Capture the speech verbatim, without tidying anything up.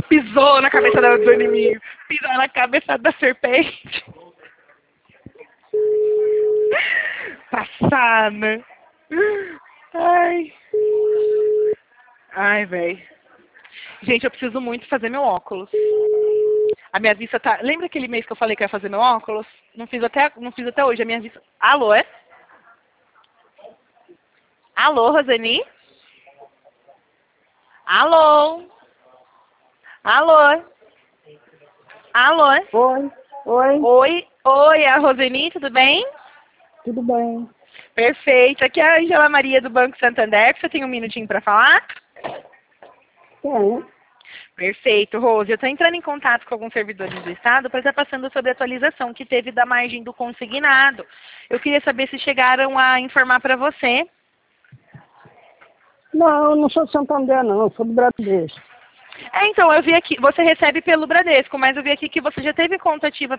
pisou na cabeça do inimigo. Pisou na cabeça da serpente. Passada. Ai. Ai, velho. Gente, eu preciso muito fazer meu óculos. A minha vista tá... Lembra aquele mês que eu falei que eu ia fazer meu óculos? Não fiz até, não fiz até hoje. A minha vista... Alô, é? Alô, Roseni? Alô? Alô? Alô? Oi, oi, Oi, oi, é a Roseni, tudo bem? tudo bem? Perfeito. Aqui é a Angela Maria do Banco Santander. Você tem um minutinho para falar? Tem. Perfeito, Rose. Eu estou entrando em contato com alguns servidores do Estado para estar passando sobre a atualização que teve da margem do consignado. Eu queria saber se chegaram a informar para você. Não, eu não sou de Santander, não, eu sou do Bradesco. É, então, eu vi aqui, você recebe pelo Bradesco, mas eu vi aqui que você já teve conta ativa